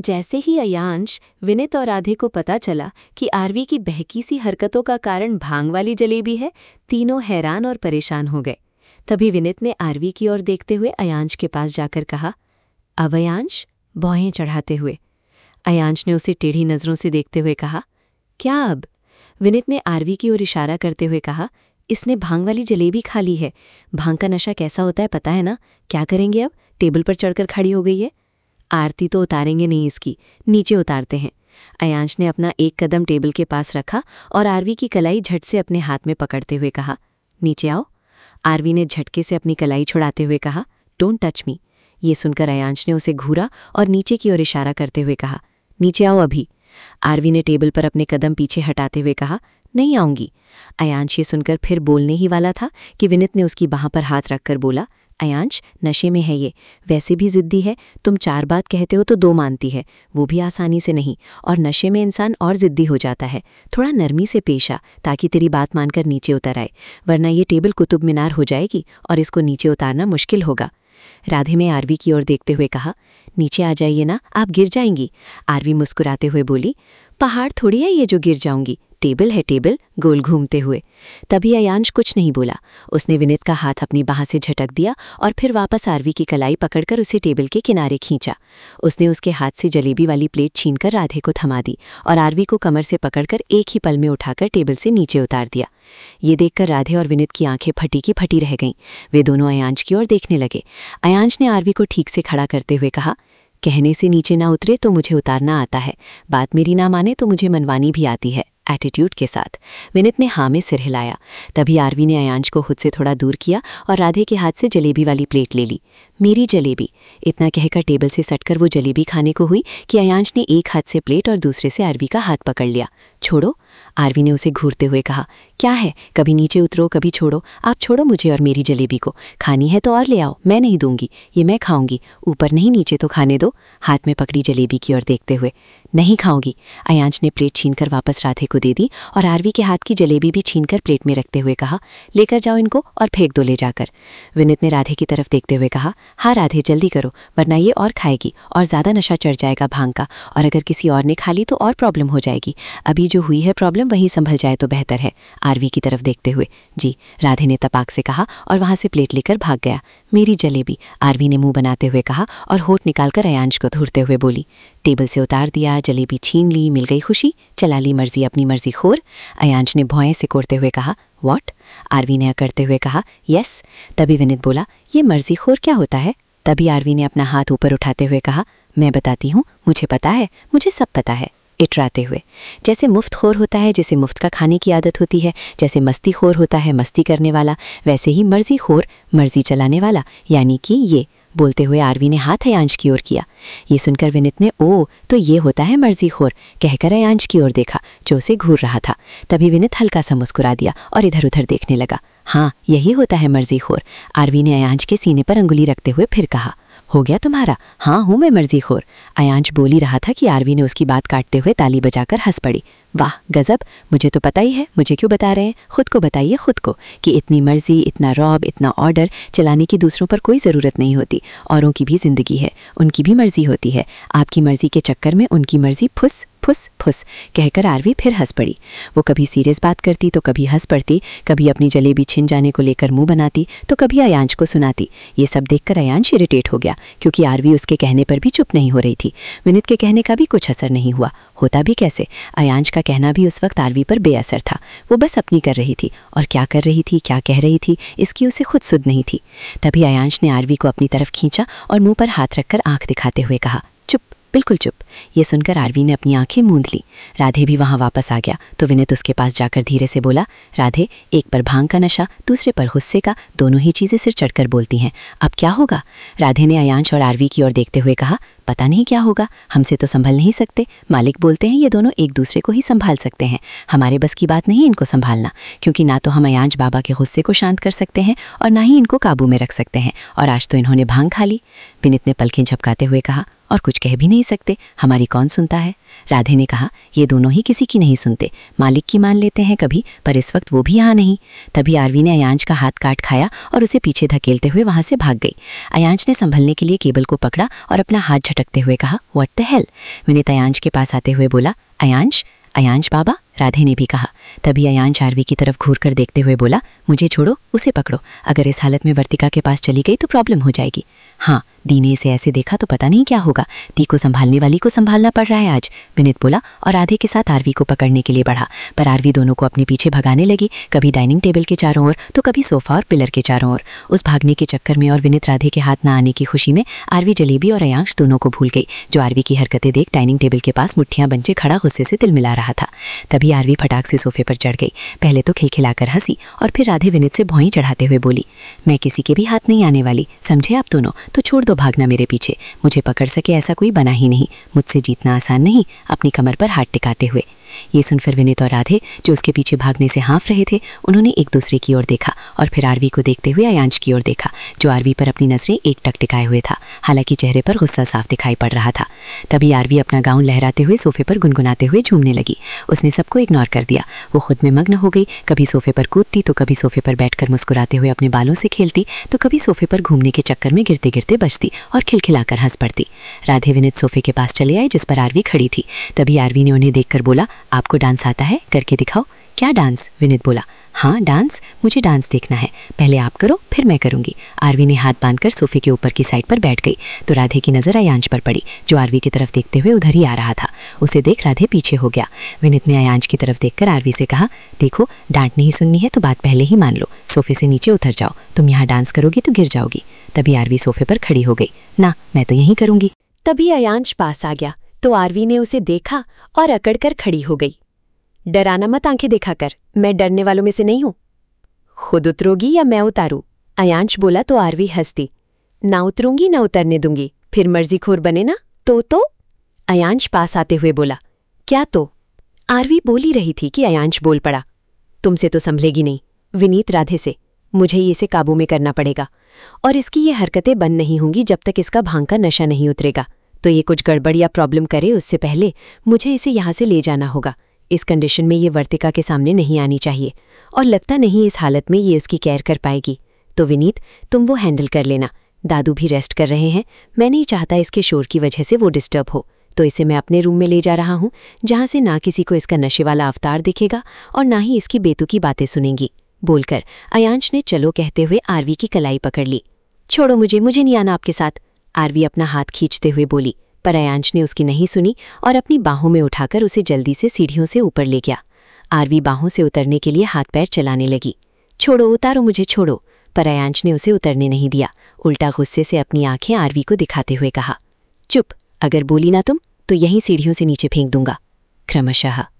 जैसे ही अयांश, विनित और राधे को पता चला कि आरवी की बहकी सी हरकतों का कारण भांग वाली जलेबी है, तीनों हैरान और परेशान हो गए। तभी विनित ने आरवी की ओर देखते हुए अयांश के पास जाकर कहा, अब अयांश, भौहें चढ़ाते हुए। अयांश ने उसे टेढ़ी नज़रों से देखते हुए कहा, क्या अब? विनित ने आरवी की ओर इशारा करते हुए कहा, इसने भांग वाली जलेबी खा ली है। भांग का नशा कैसा होता है पता है ना? क्या करेंगे अब? टेबल पर चढ़कर खड़ी हो गई है। आरती तो उतारेंगे नहीं इसकी, नीचे उतारते हैं। अयांश ने अपना एक कदम टेबल के पास रखा और आरवी की कलाई झट से अपने हाथ में पकड़ते हुए कहा, नीचे आओ। आरवी ने झटके से अपनी कलाई छुड़ाते हुए कहा, डोंट टच मी। ये सुनकर अयांश ने उसे घूरा और नीचे की ओर इशारा करते हुए कहा, नीचे आओ अभी। आरवी ने टेबल पर अपने कदम पीछे हटाते हुए कहा, नहीं आऊंगी। अयांश ये सुनकर फिर बोलने ही वाला था कि विनित ने उसकी बाह पर हाथ रखकर बोला, अयांश, नशे में है ये, वैसे भी जिद्दी है। तुम 4 बात कहते हो तो 2 मानती है, वो भी आसानी से नहीं। और नशे में इंसान और जिद्दी हो जाता है। थोड़ा नरमी से पेश आ ताकि तेरी बात मानकर नीचे उतर आए, वरना ये टेबल कुतुब मीनार हो जाएगी और इसको नीचे उतारना मुश्किल होगा। राधे ने आरवी की ओर देखते हुए कहा, नीचे आ जाइए ना, आप गिर जाएंगी। आरवी मुस्कुराते हुए बोली, पहाड़ थोड़ी है ये जो गिर जाऊंगी, टेबल है टेबल, गोल घूमते हुए। तभी अयांश कुछ नहीं बोला। उसने विनित का हाथ अपनी बाह से झटक दिया और फिर वापस आरवी की कलाई पकड़कर उसे टेबल के किनारे खींचा। उसने उसके हाथ से जलेबी वाली प्लेट छीनकर राधे को थमा दी और आरवी को कमर से पकड़कर एक ही पल में उठाकर टेबल से नीचे उतार दिया। ये देखकर राधे और विनित की आंखें फटी की फटी रह गईं। वे दोनों अयांश की ओर देखने लगे। अयांश ने आरवी को ठीक से खड़ा करते हुए कहा, कहने से नीचे ना उतरे तो मुझे उतारना आता है, बात मेरी ना माने तो मुझे मनवानी भी आती है, एटीट्यूड के साथ। विनित ने हाँ में सिर हिलाया। तभी आरवी ने अयांश को खुद से थोड़ा दूर किया और राधे के हाथ से जलेबी वाली प्लेट ले ली। मेरी जलेबी, इतना कहकर टेबल से सटकर वो जलेबी खाने को हुई कि अयांश ने एक हाथ से प्लेट और दूसरे से आरवी का हाथ पकड़ लिया। छोड़ो, आरवी ने उसे घूरते हुए कहा, क्या है, कभी नीचे उतरो कभी छोड़ो। आप छोड़ो मुझे और मेरी जलेबी को, खानी है तो और ले आओ, मैं नहीं दूंगी, ये मैं खाऊंगी, ऊपर नहीं नीचे तो खाने दो। हाथ में पकड़ी जलेबी की ओर देखते हुए, नहीं खाऊंगी। अयांश ने प्लेट छीनकर वापस राधे को दे दी और आरवी के हाथ की जलेबी भी छीनकर प्लेट में रखते हुए कहा, लेकर जाओ इनको और फेंक दो ले जाकर। विनित ने राधे की तरफ देखते हुए कहा, हाँ राधे जल्दी करो, वरना ये और खाएगी और ज़्यादा नशा चढ़ जाएगा भांग का, और अगर किसी और ने खा ली तो और प्रॉब्लम हो जाएगी। अभी जो हुई है प्रॉब्लम वहीं संभल जाए तो बेहतर है। आरवी की तरफ देखते हुए, जी, राधे ने तपाक से कहा और वहां से प्लेट लेकर भाग गया। मेरी जलेबी, आरवी ने मुंह बनाते हुए कहा और होठ निकालकर अयांश को धूरते हुए बोली, टेबल से उतार दिया, जलेबी छीन ली, मिल गई खुशी, चला ली मर्जी अपनी मर्जी खोर। अयांश ने भौएं सिकोड़ते हुए कहा, व्हाट? आरवी ने अकड़ते हुए कहा, यस। तभी विनित बोला, ये मर्जी खोर क्या होता है? तभी आरवी ने अपना हाथ ऊपर उठाते हुए कहा, मैं बताती हूँ, मुझे पता है, मुझे सब पता है, इटराते हुए। जैसे मुफ्तखोर होता है जिसे मुफ्त का खाने की आदत होती है, जैसे मस्तीखोर होता है मस्ती करने वाला, वैसे ही मर्जी खोर मर्जी चलाने वाला, यानी कि ये। बोलते हुए आरवी ने हाथ अयांश की ओर किया। ये सुनकर विनित ने ओ तो ये होता है मर्जी खोर कहकर अयांश की ओर देखा जो उसे घूर रहा था। तभी विनित हल्का सा मुस्कुरा दिया और इधर उधर देखने लगा। हाँ, यही होता है मर्जी खोर। आरवी ने अयांश के सीने पर अंगुली रखते हुए फिर कहा, हो गया तुम्हारा? हाँ हूँ मैं मर्जी खोर। अयांश बोल ही रहा था कि आरवी ने उसकी बात काटते हुए ताली बजाकर हंस पड़ी। वाह गजब, मुझे तो पता ही है, मुझे क्यों बता रहे हैं? खुद को बताइए खुद को कि इतनी मर्जी, इतना रौब, इतना ऑर्डर चलाने की दूसरों पर कोई ज़रूरत नहीं होती। औरों की भी ज़िंदगी है, उनकी भी मर्जी होती है। आपकी मर्जी के चक्कर में उनकी मर्जी फुस फुस फुस कहकर आरवी फिर हंस पड़ी। वो कभी सीरियस बात करती तो कभी हंस पड़ती, कभी अपनी जलेबी छिन जाने को लेकर मुंह बनाती तो कभी अयांश को सुनाती। ये सब देखकर अयांश इरिटेट हो गया क्योंकि आरवी उसके कहने पर भी चुप नहीं हो रही थी। विनित के कहने का भी कुछ असर नहीं हुआ। होता भी कैसे, अयांश का कहना भी उस वक्त आरवी पर बेअसर था। वो बस अपनी कर रही थी और क्या कर रही थी, क्या कह रही थी, इसकी उसे खुद सुध नहीं थी। तभी अयांश ने आरवी को अपनी तरफ खींचा और मुंह पर हाथ रखकर आंख दिखाते हुए कहा, चुप, बिल्कुल चुप। ये सुनकर आरवी ने अपनी आंखें मूंद ली। राधे भी वहां वापस आ गया तो विनित उसके पास जाकर धीरे से बोला, राधे, एक पर भांग का नशा, दूसरे पर गुस्से का, दोनों ही चीज़ें सिर चढ़कर बोलती हैं, अब क्या होगा? राधे ने अयांश और आरवी की ओर देखते हुए कहा, पता नहीं क्या होगा, हमसे तो संभल नहीं सकते। मालिक बोलते हैं ये दोनों एक दूसरे को ही संभाल सकते हैं। हमारे बस की बात नहीं इनको संभालना, क्योंकि ना तो हम अयांश बाबा के गुस्से को शांत कर सकते हैं और ना ही इनको काबू में रख सकते हैं। और आज तो इन्होंने भांग खा ली। विनित ने पलकें झपकाते हुए कहा, और कुछ कह भी नहीं सकते, हमारी कौन सुनता है? राधे ने कहा, ये दोनों ही किसी की नहीं सुनते, मालिक की मान लेते हैं कभी, पर इस वक्त वो भी यहाँ नहीं। तभी आरवी ने अयांश का हाथ काट खाया और उसे पीछे धकेलते हुए वहां से भाग गई। अयांश ने संभलने के लिए केबल को पकड़ा और अपना हाथ छटकते हुए कहा, what the hell. Vineet Ayansh के पास आते हुए बोला, अयांश, अयांश बाबा, राधे ने भी कहा। तभी अयांश आरवी की तरफ घूर कर देखते हुए बोला, मुझे छोड़ो, उसे पकड़ो। अगर इस हालत में वर्तिका के पास चली गई तो प्रॉब्लम हो जाएगी। हाँ, दी ने इसे ऐसे देखा तो पता नहीं क्या होगा। दी को संभालने वाली को संभालना पड़ रहा है आज, विनीत बोला और राधे के साथ आरवी को पकड़ने के लिए बढ़ा। पर आरवी दोनों को अपने पीछे भगाने लगी, कभी डाइनिंग टेबल के चारों ओर तो कभी सोफा और पिलर के चारों ओर। उस भागने के चक्कर में और विनीत राधे के हाथ न आने की खुशी में आरवी जलेबी और अयांश दोनों को भूल गई, जो आरवी की हरकतें देख डाइनिंग टेबल के पास मुट्ठियां बंचे खड़ा गुस्से से तिल मिला रहा था। तभी आरवी फटाक से सोफे पर चढ़ गई। पहले तो खिलखिलाकर हंसी और फिर राधे विनीत से भौं चढ़ाते हुए बोली, मैं किसी के भी हाथ नहीं आने वाली, समझे आप दोनों? तो छोड़ दो भागना मेरे पीछे, मुझे पकड़ सके ऐसा कोई बना ही नहीं। मुझसे जीतना आसान नहीं, अपनी कमर पर हाथ टिकाते हुए। ये सुन फिर विनीत और राधे, जो उसके पीछे भागने से हाँफ रहे थे, उन्होंने एक दूसरे की ओर देखा और फिर आरवी को देखते हुए अयांश की ओर देखा, जो आरवी पर अपनी नजरें एक टक टिकाए हुए था। हालांकि चेहरे पर गुस्सा साफ दिखाई पड़ रहा था। तभी आरवी अपना गाउन लहराते हुए सोफे पर गुनगुनाते हुए झूमने लगी। उसने सबको इग्नोर कर दिया। वो खुद में मग्न हो गई। कभी सोफे पर कूदती तो कभी सोफे पर बैठकर मुस्कुराते हुए अपने बालों से खेलती, तो कभी सोफे पर घूमने के चक्कर में गिरते गिरते बचती और खिलखिलाकर हंस पड़ती। राधे विनीत सोफे के पास चले आए जिस पर आरवी खड़ी थी। तभी आरवी ने उन्हें देखकर बोला, आपको डांस आता है? करके दिखाओ। क्या डांस? विनीत बोला। हाँ डांस, मुझे डांस देखना है, पहले आप करो फिर मैं करूंगी। आरवी ने हाथ बांधकर सोफे के ऊपर की साइड पर बैठ गई तो राधे की नजर अयांश पर पड़ी, जो आरवी की तरफ देखते हुए उधर ही आ रहा था। उसे देख राधे पीछे हो गया। विनीत ने अयांश की तरफ देखकर आरवी से कहा, देखो डांट नहीं सुननी है तो बात पहले ही मान लो, सोफे से नीचे उतर जाओ, तुम यहाँ डांस करोगी तो गिर जाओगी। तभी आरवी सोफे पर खड़ी हो गई। ना, मैं तो यहीं करूंगी। तभी अयांश पास आ गया तो आरवी ने उसे देखा और अकड़कर खड़ी हो गई। डराना मत आंखें दिखाकर, मैं डरने वालों में से नहीं हूं। खुद उतरोगी या मैं उतारूं? अयांश बोला तो आरवी हंसती। ना उतरूंगी ना उतरने दूंगी, फिर मर्जीखोर बने ना। तो अयांश पास आते हुए बोला। क्या तो? आरवी बोल ही रही थी कि अयांश बोल पड़ा, तुमसे तो संभलेगी नहीं। विनीत राधे से, मुझे ही इसे काबू में करना पड़ेगा और इसकी ये हरकतें बंद नहीं होंगी जब तक इसका भांग का नशा नहीं उतरेगा। तो ये कुछ गड़बड़ या प्रॉब्लम करे उससे पहले मुझे इसे यहाँ से ले जाना होगा। इस कंडीशन में ये वर्तिका के सामने नहीं आनी चाहिए और लगता नहीं इस हालत में ये उसकी केयर कर पाएगी। तो विनीत तुम वो हैंडल कर लेना, दादू भी रेस्ट कर रहे हैं, मैं नहीं चाहता इसके शोर की वजह से वो डिस्टर्ब हो। तो इसे मैं अपने रूम में ले जा रहा हूँ, जहाँ से ना किसी को इसका नशे वाला अवतार दिखेगा और ना ही इसकी बेतुकी बातें सुनेंगी। बोलकर अयांश ने चलो कहते हुए आरवी की कलाई पकड़ ली। छोड़ो मुझे नहीं आना आपके साथ, आरवी अपना हाथ खींचते हुए बोली। पर अयांश ने उसकी नहीं सुनी और अपनी बाहों में उठाकर उसे जल्दी से सीढ़ियों से ऊपर ले गया। आरवी बाहों से उतरने के लिए हाथ पैर चलाने लगी। छोड़ो, उतारो मुझे, छोड़ो। पर अयांश ने उसे उतरने नहीं दिया, उल्टा गुस्से से अपनी आंखें आरवी को दिखाते हुए कहा, चुप, अगर बोली ना तुम तो यहीं सीढ़ियों से नीचे फेंक दूंगा। क्रमशः